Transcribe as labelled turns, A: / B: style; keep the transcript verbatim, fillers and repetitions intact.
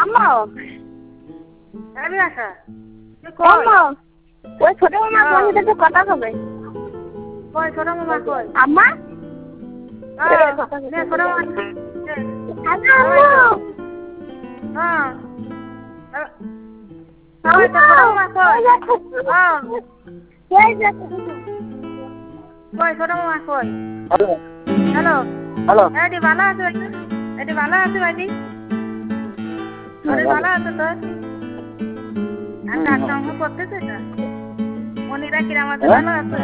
A: আম্মা
B: আমি আসা
A: আম্মা ওই ছোট মামা তোমার সাথে একটু কথা হবে।
B: কই ছোট মামা কই?
A: আম্মা
B: হ্যাঁ নে ছোট মামা
A: আম্মা আম্মা
B: হ্যাঁ কই তো ছোট মামা কই? হ্যাঁ
A: কই যাচ্ছ
B: কই ছোট মামা কই?
C: হ্যালো
B: হ্যালো
C: হ্যালো
B: এটি ভালো আছে এটি ভালো আছে ভাইটি আরে ভালো আছে তো আর ডাক্তার করতেছে না মনিরা কিরাম আছে ভালো আছে